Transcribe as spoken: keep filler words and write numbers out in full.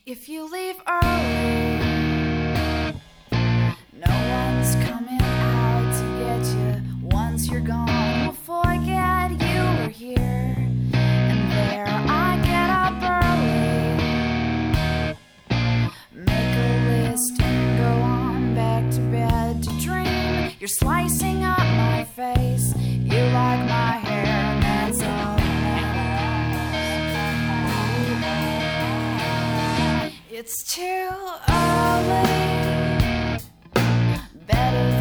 If you leave early, no one's coming out to get you. Once you're gone, we'll forget you were here. And there I get up early, make a list and go on back to bed to dream. You're slicing up my face, you like my hair, and that's all that matters. It's too early, better